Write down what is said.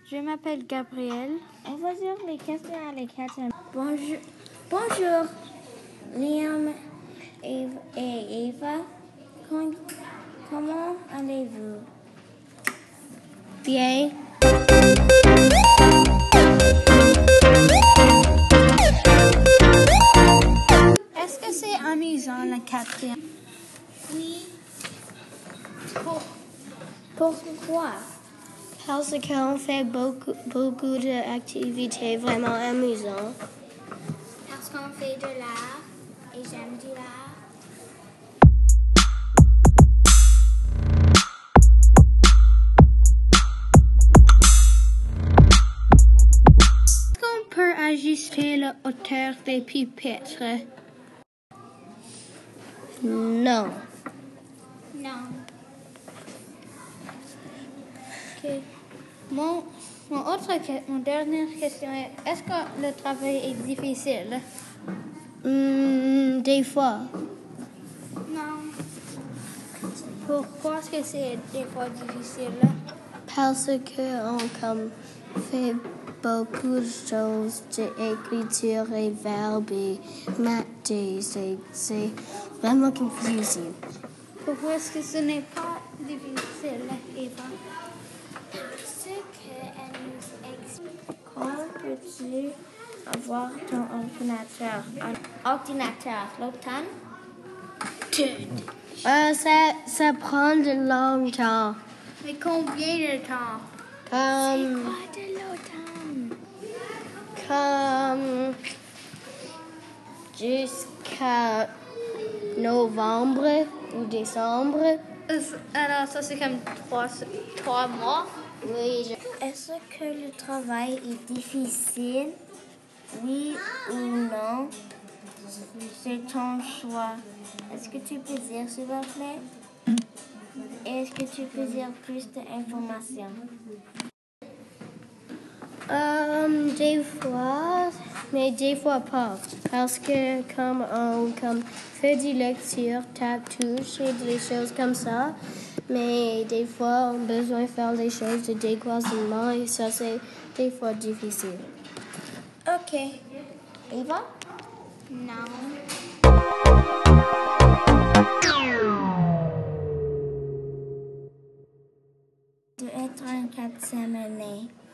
Je m'appelle Gabrielle. On va sur les questions à l'école. Bonjour, Liam et Eva. Comment allez-vous? Bien. Est-ce que c'est amusant la quatrième? Oui. Pourquoi? Parce qu'on fait beaucoup d'activités vraiment amusantes. Parce qu'on fait de l'art et j'aime du l'art. Est-ce qu'on peut ajuster la hauteur des pupitres? Non. Non. Okay. Mon dernière question est, est-ce que le travail est difficile? Des fois. Non. Pourquoi est-ce que c'est des fois difficile? Parce qu'on fait beaucoup de choses, d'écriture et verbes et maths, c'est vraiment confusing. Pourquoi est-ce que ce n'est pas difficile, Eva? Parce qu'elle nous explique. Quand peux-tu avoir ton ordinateur? Un ordinateur, l'automne? Ça prend de longtemps. Mais combien de temps? C'est quoi de l'automne? Comme jusqu'à novembre ou décembre. Alors, ça c'est comme 3 mois. Oui. Est-ce que le travail est difficile? Oui ou non? C'est ton choix. Est-ce que tu peux dire, s'il vous plaît? Est-ce que tu peux dire plus d'informations? Des fois, mais des fois pas. Parce que comme on fait des lectures, tape, touche et des choses comme ça. Mais des fois, on a besoin de faire des choses de décloisonnement et ça, c'est des fois difficile. Ok. Eva? Non. De être un 4e année.